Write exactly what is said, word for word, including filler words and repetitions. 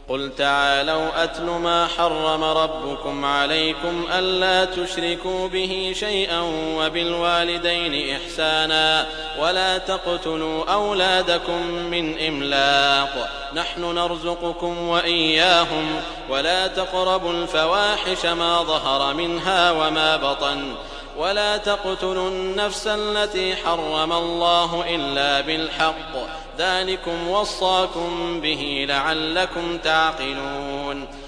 قل تعالوا أتل ما حرم ربكم عليكم ألا تشركوا به شيئا وبالوالدين إحسانا ولا تقتلوا أولادكم من إملاق نحن نرزقكم وإياهم ولا تقربوا الفواحش ما ظهر منها وما بطن ولا تقتلوا النفس التي حرم الله إلا بالحق ذلكم وصاكم به لعلكم تعقلون